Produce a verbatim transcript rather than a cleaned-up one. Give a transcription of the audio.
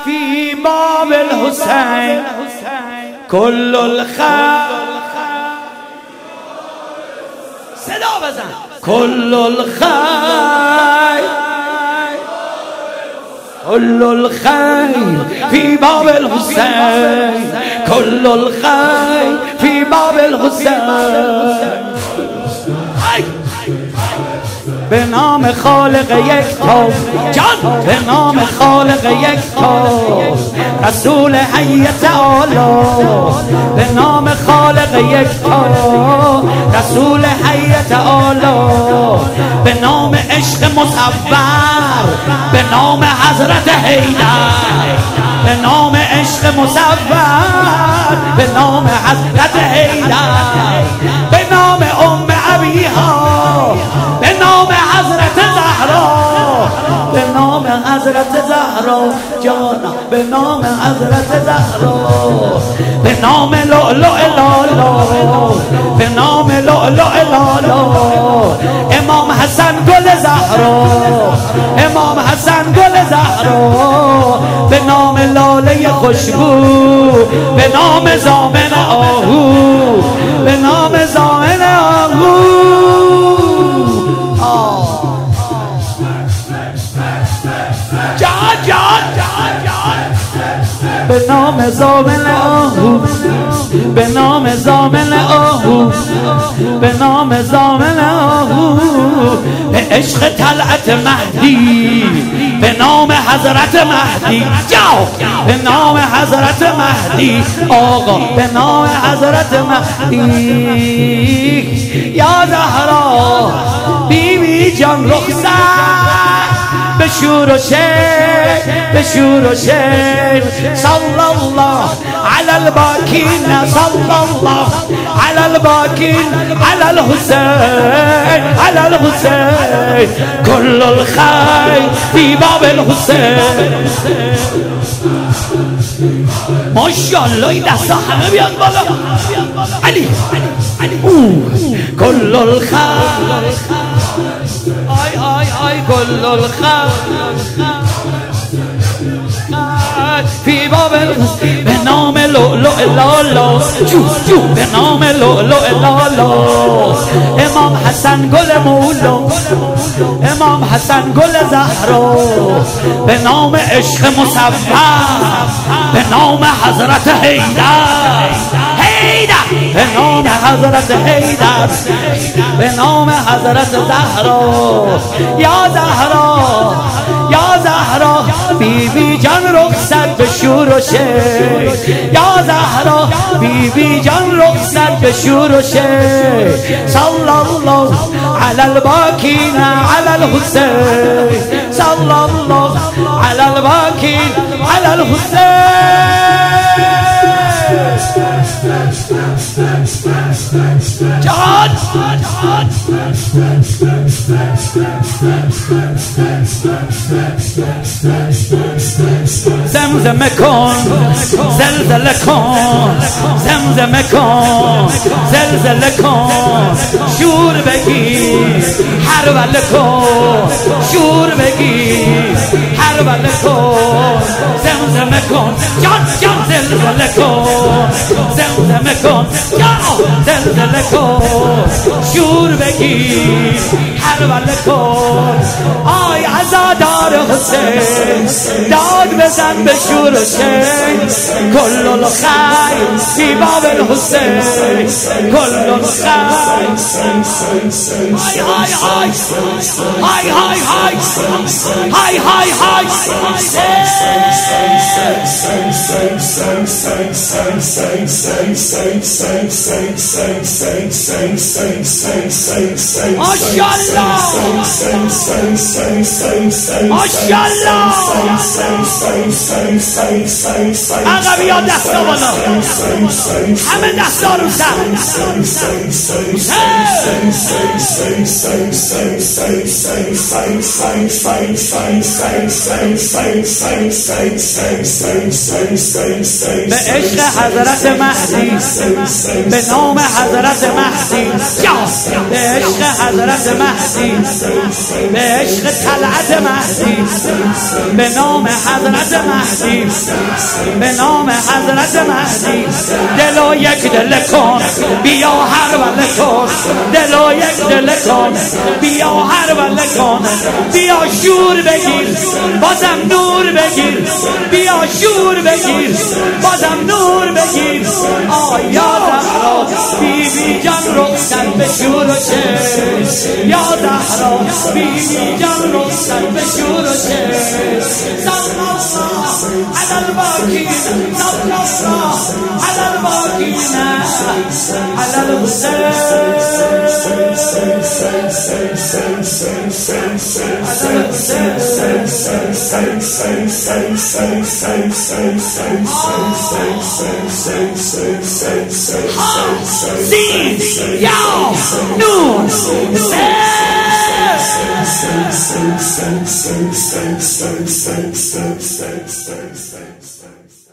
في باب الحسين كل الخير صدا بزن كل الخير كل الخير في باب الحسين كل الخير في باب الحسين به نام خالق یکتا جان به نام خالق یکتا رسول حی تعالی به نام خالق یکتا رسول حی تعالی به نام عشق مصور به نام حضرت حیدر به نام عشق مصور به نام حضرت حیدر به نام ام ابیها به نام حضرت زهرا به نام حضرت زهرا جانا به نام حضرت زهرا به نام لؤلؤ لالا به نام لؤلؤ لالا امام حسن گل زهرا امام حسن گل زهرا به نام لاله خوشبو به نام زامن آهو به نام زامن آهو جان جان جان جان به نام زامن آهو به نام زامن آهو به نام زامن آهو به عشق طلعت مهدی به نام حضرت مهدی جاو به نام حضرت مهدی آقا به نام حضرت مهدی یا زهرا بی بی جان رخصت به شور و شیر به شور و شیر صلی الله علی الباکین صلی الله علی الباکین علی الحسین علی الحسین کل الخیر فی باب الحسین ماشاءالله این دستا همه بیاد بالا علی کل الخیر آی آی آی کل الخیر فی باب به نام لؤلؤ لالا جو جو به نام لؤلؤ لالا امام حسن گل مولا امام حسن گل زهرا به نام عشق مصور به نام حضرت حیدر حیدر به نام حضرت حیدر به نام حضرت زهرا یا زهرا یا زهرا بی بی جان رخصت به شور و شیر یا زهرا بی بی جان رخصت به شور و شیر صلی الله علی الباکین علی الحسین صلی الله علی الباکین علی الحسین جان جان زمزمه کن زلزله کن زمزمه کن زلزله کن شور بگیر حربله کن شور بگیر حربله کن زمزمه کن جان جان زلزله کن زمزمه کن جان زلزله کن شور بگیر حربله کن آی عزادار حسین داد بزن به شور و شیر کل الخیر فی باب الحسین کل الخیر های های های های های های های های ماشاءالله آقا بیا دستا بالا همه دستا رو سر به عشق حضرت مهدی، به نام حضرت مهدی، به عشق حضرت مهدی، به عشق طلعت مهدی، به نام حضرت مهدی، به نام حضرت مهدی. دلو یک دل کن بیا هر ول کن، دلو یک دل کن بیا هر ول کن. بیا شور بگیر بازم نور بگیر، بیا شور بگیر بازم نور بگیر. آیا زهرا بی بی جان رخصت به شور و شعر، یا زهرا بی بی جان رخصت به شور و شعر. صلی الله علی الباقین، صلی الله علی الباقین، علی الحسین، سین یا نون سه